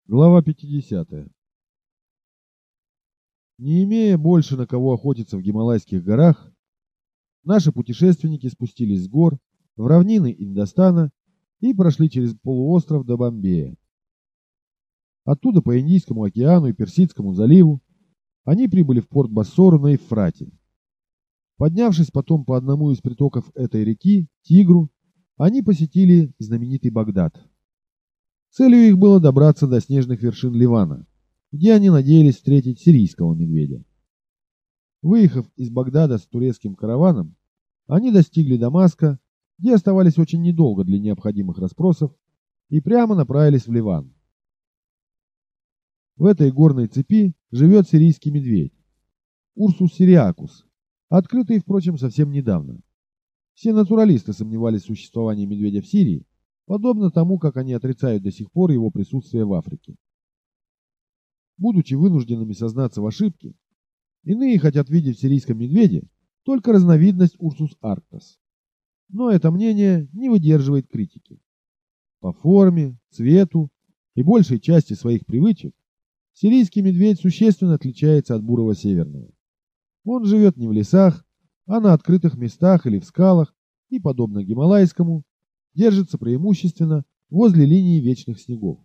Глава 50. Не имея больше на кого охотиться в Гималайских горах, наши путешественники спустились с гор в равнины Индостана и прошли через полуостров до Бомбея. Оттуда по Индийскому океану и Персидскому заливу они прибыли в порт Бассору на Евфрате. Поднявшись потом по одному из притоков этой реки, Тигру, они посетили знаменитый Багдад. Целью их было добраться до снежных вершин Ливана, где они надеялись встретить сирийского медведя. Выехав из Багдада с турецким караваном, они достигли Дамаска, где оставались очень недолго для необходимых расспросов, и прямо направились в Ливан. В этой горной цепи живет сирийский медведь, Урсус сириакус, открытый, впрочем, совсем недавно. Все натуралисты сомневались в существовании медведя в Сирии, подобно тому, как они отрицают до сих пор его присутствие в Африке. Будучи вынужденными сознаться в ошибке, иные хотят видеть в сирийском медведе только разновидность Урсус арктас. Но это мнение не выдерживает критики. По форме, цвету и большей части своих привычек сирийский медведь существенно отличается от бурого северного. Он живет не в лесах, а на открытых местах или в скалах и, подобно гималайскому, держится преимущественно возле линии вечных снегов.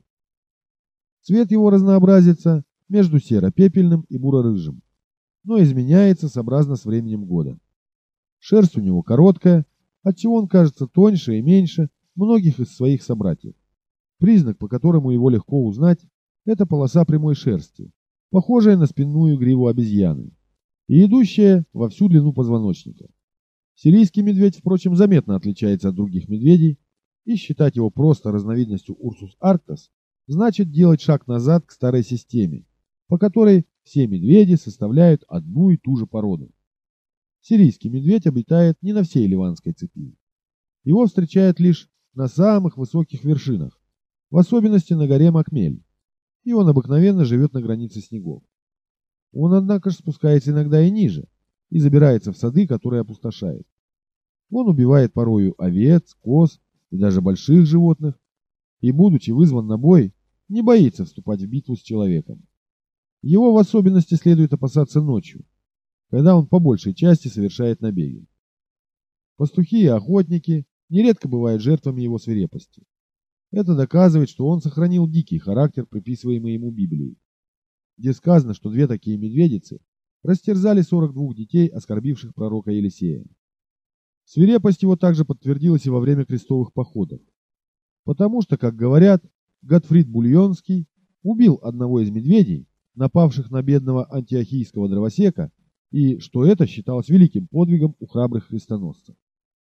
Цвет его разнообразится между серо-пепельным и буро-рыжим, но изменяется сообразно с временем года. Шерсть у него короткая, отчего он кажется тоньше и меньше многих из своих собратьев. Признак, по которому его легко узнать, это полоса прямой шерсти, похожая на спинную гриву обезьяны, и идущая во всю длину позвоночника. Сирийский медведь, впрочем, заметно отличается от других медведей, и считать его просто разновидностью Урсус арктас значит делать шаг назад к старой системе, по которой все медведи составляют одну и ту же породу. Сирийский медведь обитает не на всей ливанской цепи. Его встречают лишь на самых высоких вершинах, в особенности на горе Макмель, и он обыкновенно живет на границе снегов. Он, однако же, спускается иногда и ниже, и забирается в сады, которые опустошает. Он убивает порою овец, коз и даже больших животных, и, будучи вызван на бой, не боится вступать в битву с человеком. Его в особенности следует опасаться ночью, когда он по большей части совершает набеги. Пастухи и охотники нередко бывают жертвами его свирепости. Это доказывает, что он сохранил дикий характер, приписываемый ему Библией, где сказано, что две такие медведицы растерзали 42 детей, оскорбивших пророка Елисея. Свирепость его также подтвердилась и во время крестовых походов, потому что, как говорят, Готфрид Бульонский убил одного из медведей, напавших на бедного антиохийского дровосека, и что это считалось великим подвигом у храбрых крестоносцев.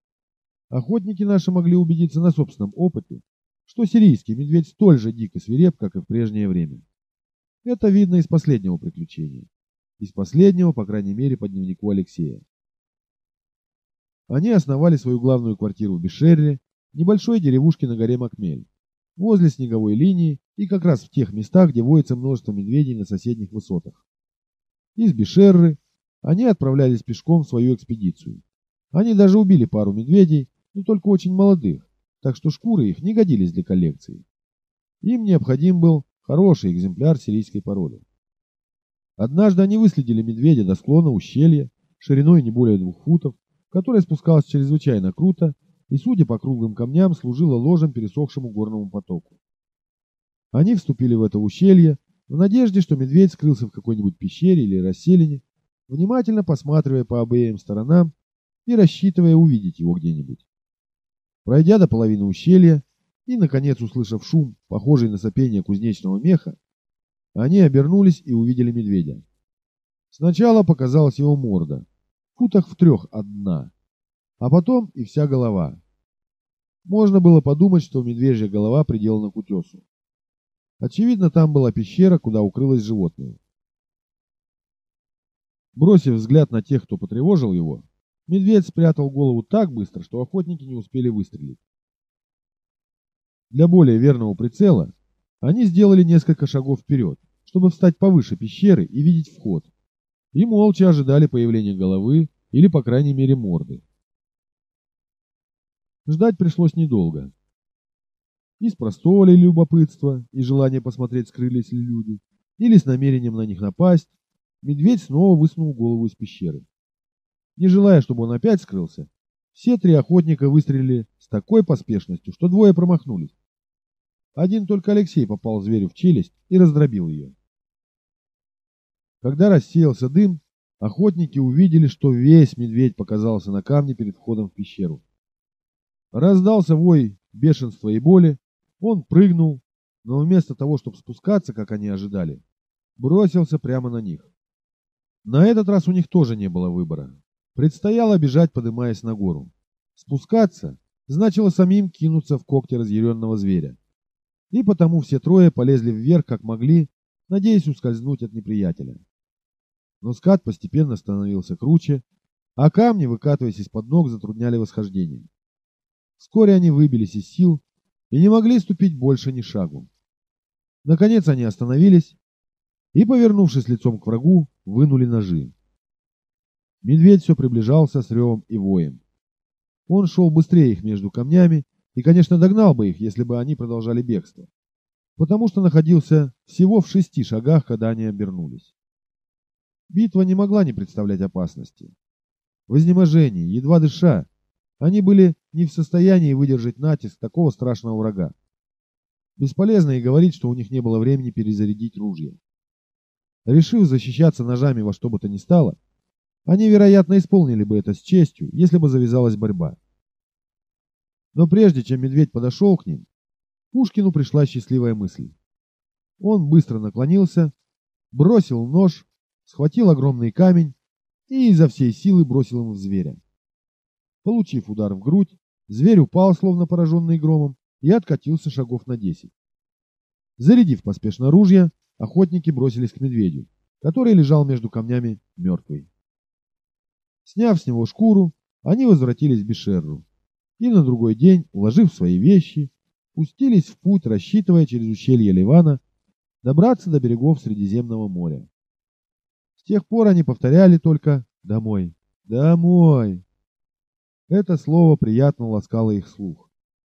Охотники наши могли убедиться на собственном опыте, что сирийский медведь столь же дико свиреп, как и в прежнее время. Это видно из последнего приключения. Из последнего, по крайней мере, по дневнику Алексея. Они основали свою главную квартиру в Бешерре, небольшой деревушке на горе Макмель, возле снеговой линии и как раз в тех местах, где водится множество медведей на соседних высотах. Из Бешерры они отправлялись пешком в свою экспедицию. Они даже убили пару медведей, но только очень молодых, так что шкуры их не годились для коллекции. Им необходим был хороший экземпляр сирийской породы. Однажды они выследили медведя до склона ущелья, шириной не более 2 футов, которое спускалось чрезвычайно круто и, судя по круглым камням, служило ложем пересохшему горному потоку. Они вступили в это ущелье в надежде, что медведь скрылся в какой-нибудь пещере или расселине, внимательно посматривая по обеим сторонам и рассчитывая увидеть его где-нибудь. Пройдя до половины ущелья и, наконец, услышав шум, похожий на сопение кузнечного меха, они обернулись и увидели медведя. Сначала показалась его морда, в футах в 3 от дна, а потом и вся голова. Можно было подумать, что медвежья голова приделана к утесу. Очевидно, там была пещера, куда укрылось животное. Бросив взгляд на тех, кто потревожил его, медведь спрятал голову так быстро, что охотники не успели выстрелить. Для более верного прицела они сделали несколько шагов вперед, чтобы встать повыше пещеры и видеть вход, и молча ожидали появления головы или, по крайней мере, морды. Ждать пришлось недолго. Из простого ли любопытства и желания посмотреть, скрылись ли люди, или с намерением на них напасть, медведь снова высунул голову из пещеры. Не желая, чтобы он опять скрылся, все три охотника выстрелили с такой поспешностью, что двое промахнулись. Один только Алексей попал зверю в челюсть и раздробил ее. Когда рассеялся дым, охотники увидели, что весь медведь показался на камне перед входом в пещеру. Раздался вой бешенства и боли, он прыгнул, но вместо того, чтобы спускаться, как они ожидали, бросился прямо на них. На этот раз у них тоже не было выбора. Предстояло бежать, поднимаясь на гору. Спускаться значило самим кинуться в когти разъяренного зверя. И потому все трое полезли вверх, как могли, надеясь ускользнуть от неприятеля. Но скат постепенно становился круче, а камни, выкатываясь из-под ног, затрудняли восхождение. Вскоре они выбились из сил и не могли ступить больше ни шагу. Наконец они остановились и, повернувшись лицом к врагу, вынули ножи. Медведь все приближался с ревом и воем. Он шел быстрее их между камнями и, конечно, догнал бы их, если бы они продолжали бегство, потому что находился всего в 6 шагах, когда они обернулись. Битва не могла не представлять опасности. В изнеможении, едва дыша, они были не в состоянии выдержать натиск такого страшного врага. Бесполезно и говорить, что у них не было времени перезарядить ружья. Решив защищаться ножами во что бы то ни стало, они, вероятно, исполнили бы это с честью, если бы завязалась борьба. Но прежде чем медведь подошел к ним, Пушкину пришла счастливая мысль. Он быстро наклонился, бросил нож, схватил огромный камень и изо всей силы бросил им в зверя. Получив удар в грудь, зверь упал, словно пораженный громом, и откатился шагов на 10. Зарядив поспешно ружья, охотники бросились к медведю, который лежал между камнями мертвый. Сняв с него шкуру, они возвратились в Бишерру и на другой день, уложив свои вещи, пустились в путь, рассчитывая через ущелье Ливана добраться до берегов Средиземного моря. С тех пор они повторяли только «домой, домой». Это слово приятно ласкало их слух.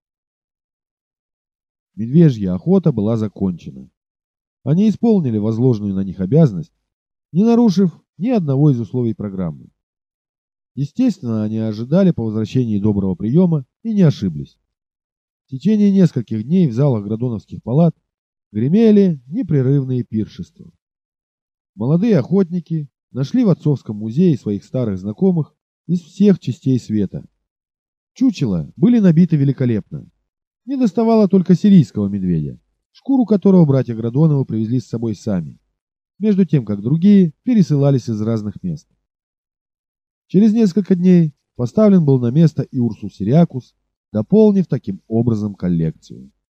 Медвежья охота была закончена. Они исполнили возложенную на них обязанность, не нарушив ни одного из условий программы. Естественно, они ожидали по возвращении доброго приема и не ошиблись. В течение нескольких дней в залах градоновских палат гремели непрерывные пиршества. Молодые охотники нашли в отцовском музее своих старых знакомых из всех частей света. Чучела были набиты великолепно. Не доставало только сирийского медведя, шкуру которого братья Градоновы привезли с собой сами, между тем как другие пересылались из разных мест. Через несколько дней поставлен был на место и Урсус Сириакус, дополнив таким образом коллекцию.